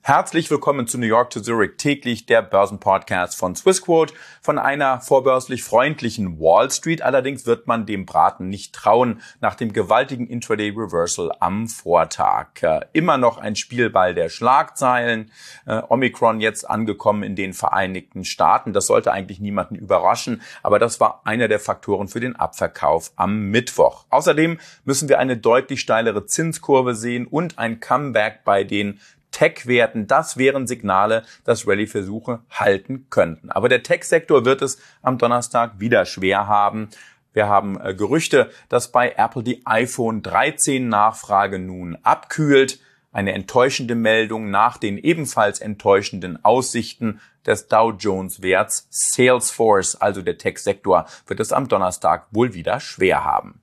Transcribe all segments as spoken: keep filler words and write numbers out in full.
Herzlich willkommen zu New York to Zurich täglich, der Börsenpodcast von Swissquote, von einer vorbörslich freundlichen Wall Street. Allerdings wird man dem Braten nicht trauen nach dem gewaltigen Intraday Reversal am Vortag. Äh, immer noch ein Spielball der Schlagzeilen. Äh, Omikron jetzt angekommen in den Vereinigten Staaten. Das sollte eigentlich niemanden überraschen, aber das war einer der Faktoren für den Abverkauf am Mittwoch. Außerdem müssen wir eine deutlich steilere Zinskurve sehen und ein Comeback bei den Tech-Werten, das wären Signale, dass Rallye-Versuche halten könnten. Aber der Tech-Sektor wird es am Donnerstag wieder schwer haben. Wir haben äh, Gerüchte, dass bei Apple die iPhone dreizehn Nachfrage nun abkühlt. Eine enttäuschende Meldung nach den ebenfalls enttäuschenden Aussichten des Dow Jones-Werts. Salesforce, also der Tech-Sektor, wird es am Donnerstag wohl wieder schwer haben.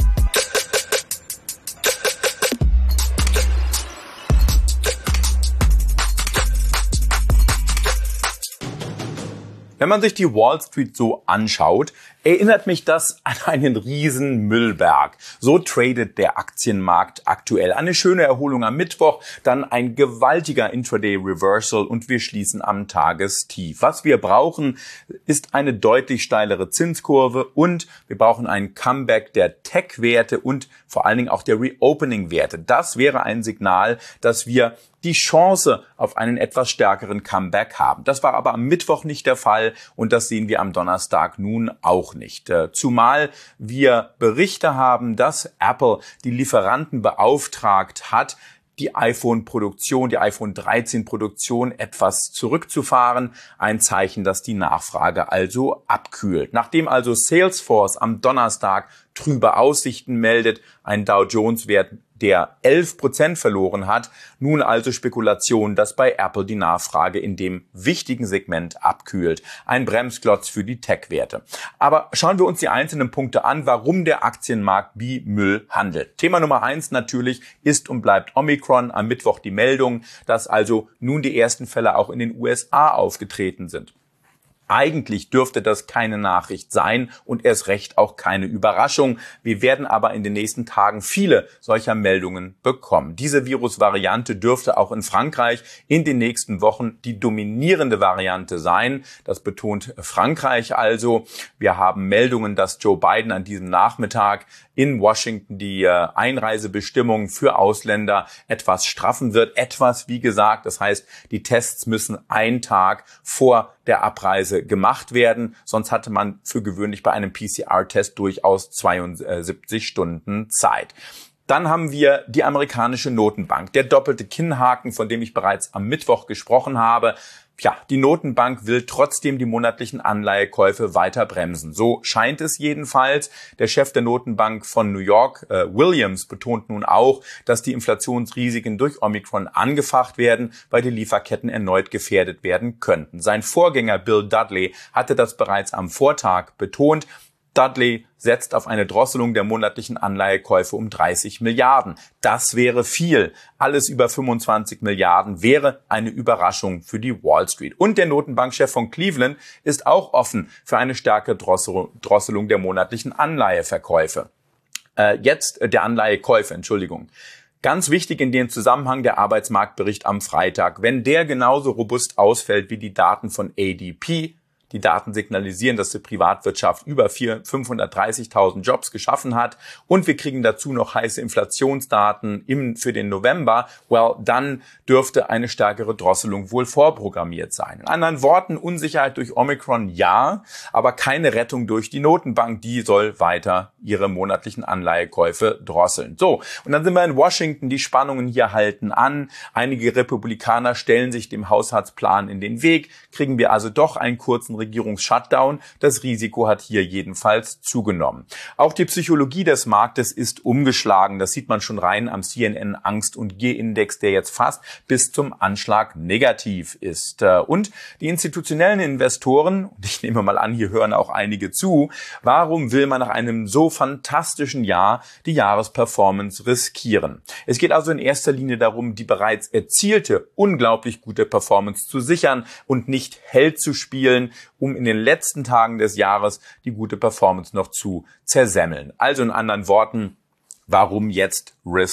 Wenn man sich die Wall Street so anschaut, erinnert mich das an einen riesen Müllberg. So tradet der Aktienmarkt aktuell. Eine schöne Erholung am Mittwoch, dann ein gewaltiger Intraday Reversal und wir schließen am Tagestief. Was wir brauchen, ist eine deutlich steilere Zinskurve und wir brauchen ein Comeback der Tech-Werte und vor allen Dingen auch der Reopening-Werte. Das wäre ein Signal, dass wir die Chance auf einen etwas stärkeren Comeback haben. Das war aber am Mittwoch nicht der Fall und das sehen wir am Donnerstag nun auch nicht. Zumal wir Berichte haben, dass Apple die Lieferanten beauftragt hat, die iPhone-Produktion, die iPhone dreizehn-Produktion etwas zurückzufahren. Ein Zeichen, dass die Nachfrage also abkühlt. Nachdem also Salesforce am Donnerstag trübe Aussichten meldet, ein Dow Jones-Wert, der elf Prozent verloren hat, nun also Spekulation, dass bei Apple die Nachfrage in dem wichtigen Segment abkühlt. Ein Bremsklotz für die Tech-Werte. Aber schauen wir uns die einzelnen Punkte an, warum der Aktienmarkt wie Müll handelt. Thema Nummer eins natürlich ist und bleibt Omikron. Am Mittwoch die Meldung, dass also nun die ersten Fälle auch in den U S A aufgetreten sind. Eigentlich dürfte das keine Nachricht sein und erst recht auch keine Überraschung. Wir werden aber in den nächsten Tagen viele solcher Meldungen bekommen. Diese Virusvariante dürfte auch in Frankreich in den nächsten Wochen die dominierende Variante sein. Das betont Frankreich also. Wir haben Meldungen, dass Joe Biden an diesem Nachmittag in Washington die Einreisebestimmungen für Ausländer etwas straffen wird. Etwas, wie gesagt, das heißt, die Tests müssen einen Tag vor der Abreise gemacht werden. Sonst hatte man für gewöhnlich bei einem P C R-Test durchaus zweiundsiebzig Stunden Zeit. Dann haben wir die amerikanische Notenbank, der doppelte Kinnhaken, von dem ich bereits am Mittwoch gesprochen habe. Ja, die Notenbank will trotzdem die monatlichen Anleihekäufe weiter bremsen. So scheint es jedenfalls. Der Chef der Notenbank von New York, äh, Williams, betont nun auch, dass die Inflationsrisiken durch Omikron angefacht werden, weil die Lieferketten erneut gefährdet werden könnten. Sein Vorgänger Bill Dudley hatte das bereits am Vortag betont. Dudley setzt auf eine Drosselung der monatlichen Anleihekäufe um dreißig Milliarden. Das wäre viel. Alles über fünfundzwanzig Milliarden wäre eine Überraschung für die Wall Street. Und der Notenbankchef von Cleveland ist auch offen für eine stärkere Drosselung der monatlichen Anleiheverkäufe. Äh, jetzt äh, der Anleihekäufe, Entschuldigung. Ganz wichtig in dem Zusammenhang der Arbeitsmarktbericht am Freitag. Wenn der genauso robust ausfällt wie die Daten von A D P, die Daten signalisieren, dass die Privatwirtschaft über fünfhundertdreißigtausend Jobs geschaffen hat und wir kriegen dazu noch heiße Inflationsdaten im, für den November, well, dann dürfte eine stärkere Drosselung wohl vorprogrammiert sein. In anderen Worten, Unsicherheit durch Omikron ja, aber keine Rettung durch die Notenbank, die soll weiter ihre monatlichen Anleihekäufe drosseln. So, und dann sind wir in Washington, die Spannungen hier halten an, einige Republikaner stellen sich dem Haushaltsplan in den Weg, kriegen wir also doch einen kurzen Regierungsshutdown. Das Risiko hat hier jedenfalls zugenommen. Auch die Psychologie des Marktes ist umgeschlagen. Das sieht man schon rein am C N N Angst- und Gier-Index, der jetzt fast bis zum Anschlag negativ ist. Und die institutionellen Investoren, und ich nehme mal an, hier hören auch einige zu, warum will man nach einem so fantastischen Jahr die Jahresperformance riskieren? Es geht also in erster Linie darum, die bereits erzielte, unglaublich gute Performance zu sichern und nicht Held zu spielen, um in den letzten Tagen des Jahres die gute Performance noch zu zersemmeln. Also in anderen Worten, warum jetzt Risk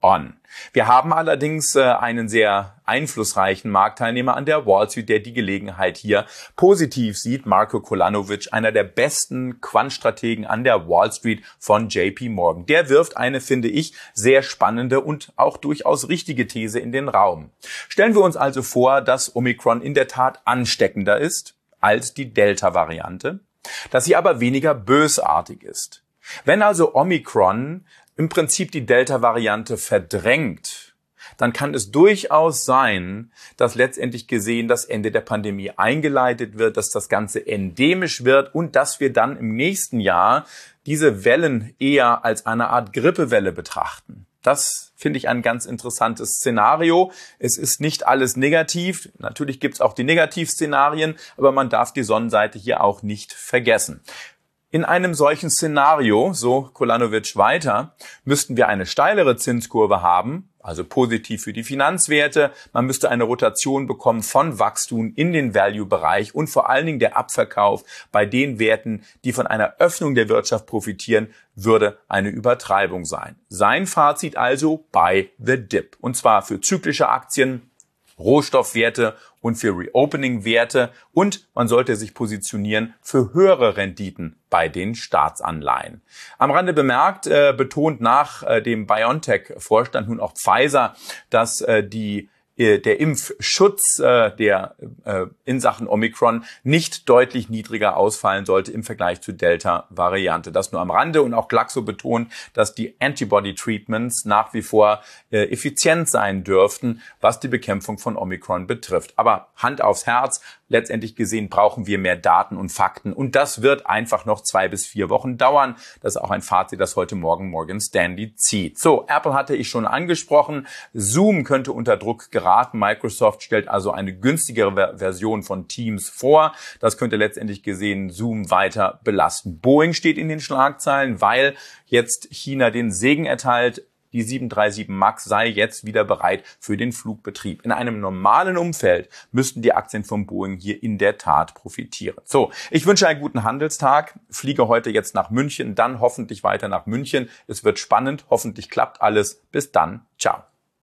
on. Wir haben allerdings äh, einen sehr einflussreichen Marktteilnehmer an der Wall Street, der die Gelegenheit hier positiv sieht. Marko Kolanovic, einer der besten Quantstrategen an der Wall Street von J P Morgan. Der wirft eine, finde ich, sehr spannende und auch durchaus richtige These in den Raum. Stellen wir uns also vor, dass Omikron in der Tat ansteckender ist als die Delta-Variante, dass sie aber weniger bösartig ist. Wenn also Omikron im Prinzip die Delta-Variante verdrängt, dann kann es durchaus sein, dass letztendlich gesehen das Ende der Pandemie eingeleitet wird, dass das Ganze endemisch wird und dass wir dann im nächsten Jahr diese Wellen eher als eine Art Grippewelle betrachten. Das finde ich ein ganz interessantes Szenario. Es ist nicht alles negativ. Natürlich gibt es auch die Negativszenarien, aber man darf die Sonnenseite hier auch nicht vergessen. In einem solchen Szenario, so Kolanovic weiter, müssten wir eine steilere Zinskurve haben, also positiv für die Finanzwerte. Man müsste eine Rotation bekommen von Wachstum in den Value-Bereich und vor allen Dingen der Abverkauf bei den Werten, die von einer Öffnung der Wirtschaft profitieren, würde eine Übertreibung sein. Sein Fazit also buy the dip. Und zwar für zyklische Aktien, Rohstoffwerte und für Reopening-Werte, und man sollte sich positionieren für höhere Renditen bei den Staatsanleihen. Am Rande bemerkt, äh, betont nach äh, dem BioNTech-Vorstand nun auch Pfizer, dass äh, die der Impfschutz äh, der äh, in Sachen Omikron nicht deutlich niedriger ausfallen sollte im Vergleich zur Delta-Variante. Das nur am Rande. Und auch Glaxo betont, dass die Antibody-Treatments nach wie vor äh, effizient sein dürften, was die Bekämpfung von Omikron betrifft. Aber Hand aufs Herz, letztendlich gesehen brauchen wir mehr Daten und Fakten. Und das wird einfach noch zwei bis vier Wochen dauern. Das ist auch ein Fazit, das heute Morgen Morgan Stanley zieht. So, Apple hatte ich schon angesprochen. Zoom könnte unter Druck geraten. Microsoft stellt also eine günstigere Version von Teams vor. Das könnte letztendlich gesehen Zoom weiter belasten. Boeing steht in den Schlagzeilen, weil jetzt China den Segen erteilt. Die sieben drei sieben Max sei jetzt wieder bereit für den Flugbetrieb. In einem normalen Umfeld müssten die Aktien von Boeing hier in der Tat profitieren. So, ich wünsche einen guten Handelstag. Fliege heute jetzt nach München, dann hoffentlich weiter nach München. Es wird spannend. Hoffentlich klappt alles. Bis dann. Ciao.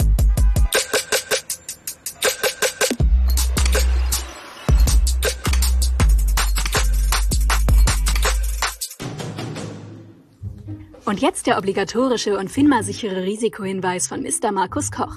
Und jetzt der obligatorische und FINMA-sichere Risikohinweis von Mister Markus Koch.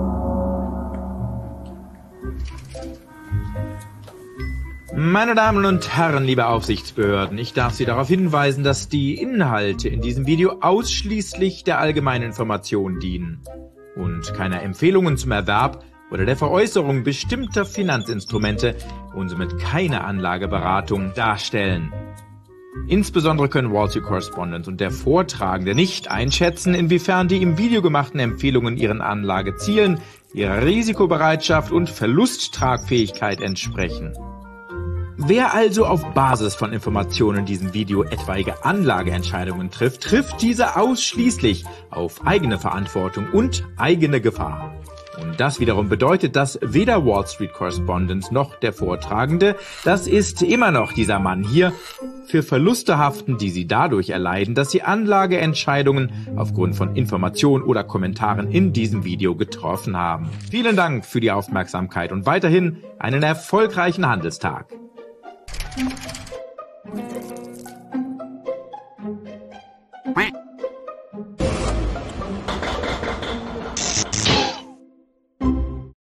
Meine Damen und Herren, liebe Aufsichtsbehörden, ich darf Sie darauf hinweisen, dass die Inhalte in diesem Video ausschließlich der allgemeinen Information dienen und keine Empfehlungen zum Erwerb oder der Veräußerung bestimmter Finanzinstrumente und somit keine Anlageberatung darstellen. Insbesondere können Wall Street Correspondent und der Vortragende nicht einschätzen, inwiefern die im Video gemachten Empfehlungen ihren Anlagezielen, ihrer Risikobereitschaft und Verlusttragfähigkeit entsprechen. Wer also auf Basis von Informationen in diesem Video etwaige Anlageentscheidungen trifft, trifft diese ausschließlich auf eigene Verantwortung und eigene Gefahr. Und das wiederum bedeutet, dass weder Wall Street Correspondent noch der Vortragende, das ist immer noch dieser Mann hier, für Verluste haften, die sie dadurch erleiden, dass sie Anlageentscheidungen aufgrund von Informationen oder Kommentaren in diesem Video getroffen haben. Vielen Dank für die Aufmerksamkeit und weiterhin einen erfolgreichen Handelstag.